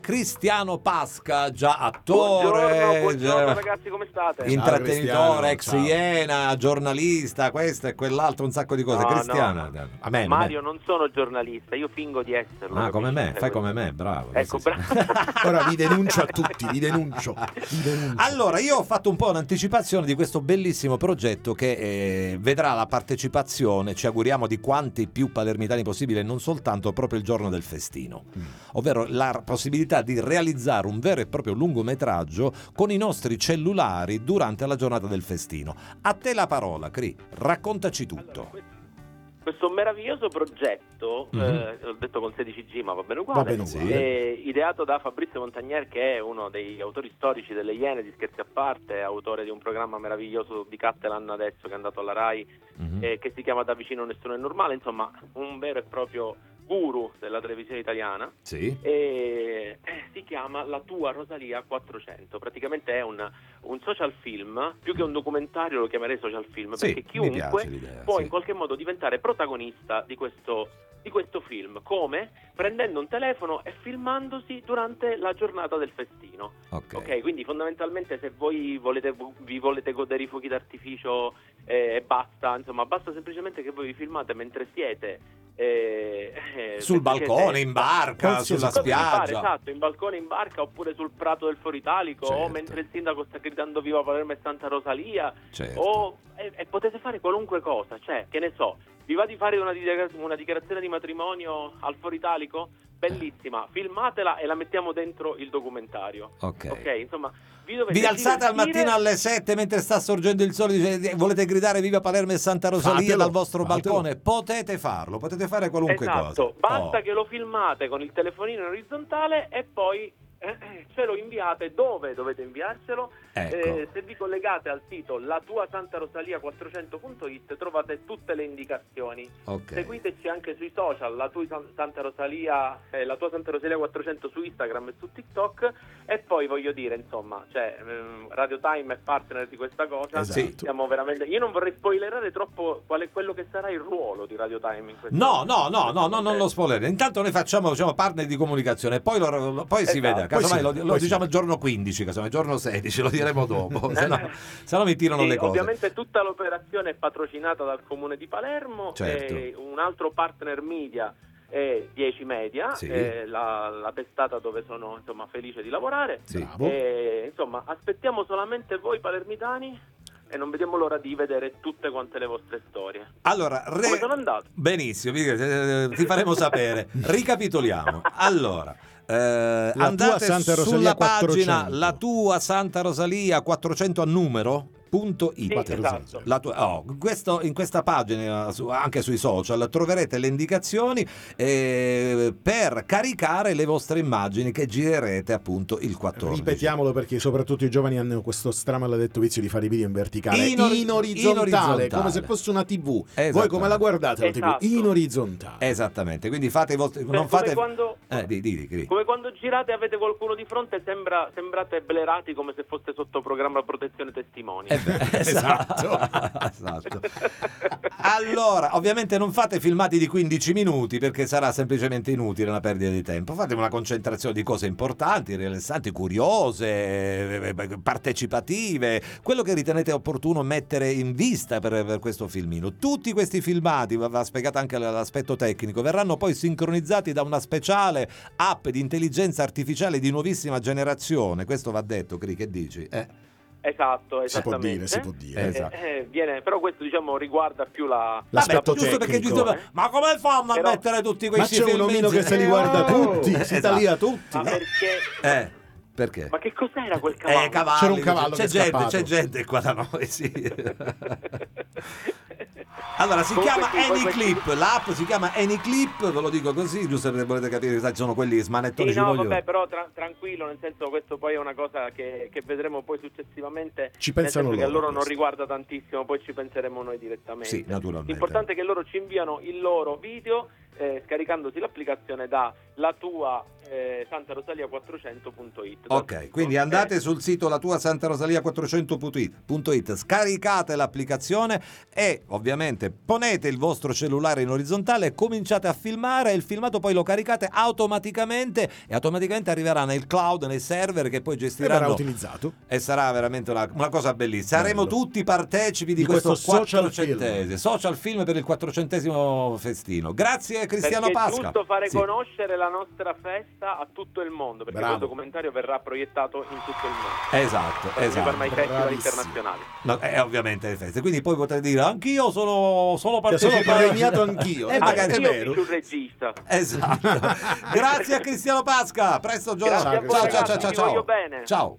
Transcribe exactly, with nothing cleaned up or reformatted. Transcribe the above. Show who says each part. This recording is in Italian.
Speaker 1: Cristiano Pasca, già attore,
Speaker 2: Buongiorno, buongiorno
Speaker 1: già
Speaker 2: ragazzi, come state?
Speaker 1: intrattenitore, ex
Speaker 3: Ciao.
Speaker 1: Iena, giornalista, questo e quell'altro, un sacco di cose.
Speaker 2: No,
Speaker 1: Cristiano,
Speaker 2: no.
Speaker 1: a me,
Speaker 2: Mario, non sono giornalista, io fingo di esserlo.
Speaker 1: Ah, come me,
Speaker 2: capisci?
Speaker 1: fai come me, bravo.
Speaker 2: Ecco,
Speaker 1: Sì, sì.
Speaker 2: bravo.
Speaker 3: Ora vi denuncio a tutti, vi denuncio, vi denuncio.
Speaker 1: Allora, io ho fatto un po' un'anticipazione di questo bellissimo progetto che eh, vedrà la partecipazione, ci auguriamo, di quanti più palermitani possibile, e non soltanto proprio il giorno del festino, mm. ovvero la possibilità di realizzare un vero e proprio lungometraggio con i nostri cellulari durante la giornata del festino. A te la parola, Cri, raccontaci tutto.
Speaker 2: Allora, questo meraviglioso progetto,
Speaker 1: Mm-hmm.
Speaker 2: eh, l'ho detto con sedici G, ma va bene uguale,
Speaker 3: Va bene
Speaker 1: Sì.
Speaker 3: uguale.
Speaker 2: è ideato da Fabrizio Montagnier, che è uno degli autori storici delle Iene, di Scherzi a parte, è autore di un programma meraviglioso di Cattelan adesso che è andato alla Rai,
Speaker 1: Mm-hmm.
Speaker 2: eh, che si chiama Da vicino nessuno è normale, insomma un vero e proprio guru della televisione italiana.
Speaker 1: Sì.
Speaker 2: E eh, si chiama La tua Rosalia quattrocento, praticamente è un, un social film, più che un documentario lo chiamerei social film,
Speaker 1: Sì,
Speaker 2: perché
Speaker 1: mi
Speaker 2: chiunque
Speaker 1: piace l'idea,
Speaker 2: può
Speaker 1: sì.
Speaker 2: in qualche modo diventare protagonista di questo, di questo film, come? Prendendo un telefono e filmandosi durante la giornata del festino.
Speaker 1: Ok.
Speaker 2: Ok, quindi fondamentalmente se voi volete, vi volete godere i fuochi d'artificio e eh, basta, insomma, basta semplicemente che voi vi filmate mentre siete eh, eh,
Speaker 1: Sul
Speaker 2: mentre
Speaker 1: balcone,
Speaker 2: siete-
Speaker 1: in barca,
Speaker 3: Qualsiasi
Speaker 1: sulla
Speaker 2: cosa vi pare,
Speaker 1: spiaggia.
Speaker 2: esatto, in balcone, in barca, oppure sul prato del Foro Italico,
Speaker 1: Certo.
Speaker 2: o mentre il sindaco sta gridando viva Palermo e Santa Rosalia,
Speaker 1: Certo.
Speaker 2: o e, e potete fare qualunque cosa, cioè, che ne so, vi va di fare una, dichiara- una dichiarazione di matrimonio al Foro Italico? Bellissima, filmatela e la mettiamo dentro il documentario.
Speaker 1: Ok.
Speaker 2: Ok, insomma, vi dovete
Speaker 1: Vi alzate al
Speaker 2: divertire-
Speaker 1: mattino alle sette mentre sta sorgendo il sole, dice, volete gridare viva Palermo e Santa Rosalia
Speaker 3: Fatelo,
Speaker 1: dal vostro
Speaker 3: fatelo.
Speaker 1: balcone? Potete farlo, potete fare qualunque
Speaker 2: Esatto,
Speaker 1: cosa.
Speaker 2: basta
Speaker 1: Oh.
Speaker 2: che lo filmate con il telefonino in orizzontale e poi eh, eh, ce lo inviate dove dovete inviarcelo.
Speaker 1: Ecco.
Speaker 2: Eh, se vi collegate al sito la tua santa rosalia quattrocento punto it trovate tutte le indicazioni.
Speaker 1: Ok.
Speaker 2: Seguiteci anche sui social, la tua Santa Rosalia, eh, la tua Santa Rosalia quattrocento su Instagram e su TikTok, e poi voglio dire, insomma, cioè ehm, Radio Time è partner di questa cosa.
Speaker 3: Esatto.
Speaker 1: Sì.
Speaker 2: Siamo veramente, io non vorrei spoilerare troppo qual è quello che sarà il ruolo di Radio Time in questo
Speaker 1: No, no, no,
Speaker 2: in
Speaker 1: no,
Speaker 2: questo
Speaker 1: no, non lo spoiler. Intanto noi facciamo, diciamo, partner di comunicazione, poi, lo, lo- poi si
Speaker 2: Esatto.
Speaker 1: vede. Casomai
Speaker 3: Poi sì,
Speaker 1: lo, lo
Speaker 3: poi
Speaker 1: diciamo
Speaker 3: sì.
Speaker 1: il giorno quindici, casomai il giorno sedici, lo diremo dopo. Se no, se no mi tirano
Speaker 2: Sì,
Speaker 1: le cose.
Speaker 2: ovviamente tutta l'operazione è patrocinata dal Comune di Palermo,
Speaker 1: Certo.
Speaker 2: e un altro partner media è dieci Media,
Speaker 1: Sì.
Speaker 2: è la, la testata dove sono, insomma, felice di lavorare.
Speaker 1: Sì.
Speaker 3: Bravo.
Speaker 2: E, insomma, aspettiamo solamente voi palermitani e non vediamo l'ora di vedere tutte quante le vostre storie.
Speaker 1: Allora, re-
Speaker 2: Come sono andato?
Speaker 1: benissimo, eh, ti faremo sapere. Ricapitoliamo. Allora, eh,
Speaker 3: tua
Speaker 1: andate
Speaker 3: Santa Rosalia
Speaker 1: sulla pagina
Speaker 3: quattrocento.
Speaker 1: La tua Santa Rosalia quattrocento a numero punto it.
Speaker 2: Sì, esatto.
Speaker 1: La tua- oh, questo, in questa pagina, su- anche sui social, troverete le indicazioni eh, per caricare le vostre immagini che girerete appunto il quattordici.
Speaker 3: Ripetiamolo perché soprattutto i giovani hanno questo stramaledetto vizio di fare i video in verticale,
Speaker 1: In ori-
Speaker 3: in, orizzontale,
Speaker 1: in orizzontale.
Speaker 3: come se fosse una tivù. Voi
Speaker 1: Esattamente.
Speaker 3: come la guardate la
Speaker 2: Esatto.
Speaker 3: tivù? In orizzontale.
Speaker 1: Esattamente, quindi fate i vostri...
Speaker 2: Per-
Speaker 1: non
Speaker 2: come
Speaker 1: fate...
Speaker 2: quando-
Speaker 1: Eh, di, di, di, di.
Speaker 2: Come quando girate e avete qualcuno di fronte, sembra, sembrate blerati come se fosse sotto programma protezione testimoni.
Speaker 1: Eh beh, esatto. Esatto. Allora, ovviamente non fate filmati di quindici minuti perché sarà semplicemente inutile, una perdita di tempo. Fate una concentrazione di cose importanti, rilassanti, curiose, partecipative, quello che ritenete opportuno mettere in vista per, per questo filmino. Tutti questi filmati, va, va spiegato anche l'aspetto tecnico, verranno poi sincronizzati da una speciale app di intelligenza artificiale di nuovissima generazione. Questo va detto, Cri, che dici? Eh.
Speaker 2: Esatto,
Speaker 3: Si può
Speaker 2: esattamente.
Speaker 3: dire, si può dire.
Speaker 2: Eh,
Speaker 1: Esatto.
Speaker 2: eh, viene, però questo, diciamo, riguarda più la
Speaker 3: L'aspetto
Speaker 1: Vabbè, giusto perché
Speaker 3: tecnico.
Speaker 1: giusto, ma come fanno a
Speaker 2: Però-
Speaker 1: mettere tutti
Speaker 3: Ma
Speaker 1: questi
Speaker 3: c'è
Speaker 1: film
Speaker 3: un omino
Speaker 1: in-
Speaker 3: che se li guarda
Speaker 1: Oh!
Speaker 3: tutti, si
Speaker 1: Esatto.
Speaker 3: talia tutti.
Speaker 2: Ma perché?
Speaker 1: Eh, perché?
Speaker 2: Ma che cos'era quel cavallo?
Speaker 1: Eh, cavalli,
Speaker 3: C'era un cavallo
Speaker 1: c'è
Speaker 3: che è
Speaker 1: gente,
Speaker 3: scappato.
Speaker 1: c'è gente qua da noi, sì. Allora, si
Speaker 2: Comunque
Speaker 1: chiama
Speaker 2: sì, poi
Speaker 1: AnyClip,
Speaker 2: questi-
Speaker 1: l'app si chiama AnyClip, ve lo dico così, giusto perché volete capire che sono quelli smanettoni
Speaker 2: Sì,
Speaker 1: ci
Speaker 2: no,
Speaker 1: vogliono.
Speaker 2: vabbè, però tra- tranquillo, nel senso, questo poi è una cosa che, che vedremo poi successivamente.
Speaker 3: Ci pensano
Speaker 2: nel senso che a
Speaker 3: loro,
Speaker 2: loro non
Speaker 3: questo.
Speaker 2: riguarda tantissimo, poi ci penseremo noi direttamente.
Speaker 1: Sì, naturalmente.
Speaker 2: L'importante è che loro ci inviano il loro video eh, scaricandosi l'applicazione da la tua eh, santarosalia quattrocento punto it.
Speaker 1: Ok, quindi andate sul sito la tua santarosalia quattrocento punto it, scaricate l'applicazione e ovviamente ponete il vostro cellulare in orizzontale e cominciate a filmare. Il filmato poi lo caricate automaticamente e automaticamente arriverà nel cloud, nei server che poi gestiranno,
Speaker 3: e verrà utilizzato,
Speaker 1: e sarà veramente una, una cosa bellissima. Saremo
Speaker 3: Bello.
Speaker 1: tutti partecipi di,
Speaker 3: Di
Speaker 1: questo,
Speaker 3: questo social
Speaker 1: quattrocentesimo
Speaker 3: film.
Speaker 1: social film per il quattrocentesimo festino. Grazie Cristiano
Speaker 2: Perché
Speaker 1: Pasca.
Speaker 2: è giusto fare
Speaker 1: Sì.
Speaker 2: conoscere la nostra festa a tutto il mondo, perché
Speaker 3: Bravo.
Speaker 2: il documentario verrà proiettato in tutto il mondo.
Speaker 1: Esatto,
Speaker 2: Per
Speaker 1: esatto.
Speaker 2: i festival
Speaker 3: Bravissimo.
Speaker 2: internazionali.
Speaker 1: No, eh, ovviamente le feste, quindi poi potrei dire anch'io sono, sono
Speaker 3: che sono
Speaker 1: partecipato
Speaker 3: premiato anch'io.
Speaker 1: Eh,
Speaker 3: Eh,
Speaker 1: magari-
Speaker 3: è
Speaker 2: Anch'io
Speaker 3: vero.
Speaker 2: sul regista.
Speaker 1: Esatto. Grazie a Cristiano Pasca. Presto giorno.
Speaker 2: Grazie a voi,
Speaker 1: Ciao, ciao,
Speaker 2: ragazzi,
Speaker 1: ciao, ciao,
Speaker 2: vi
Speaker 1: ciao.
Speaker 2: voglio bene.
Speaker 1: Ciao.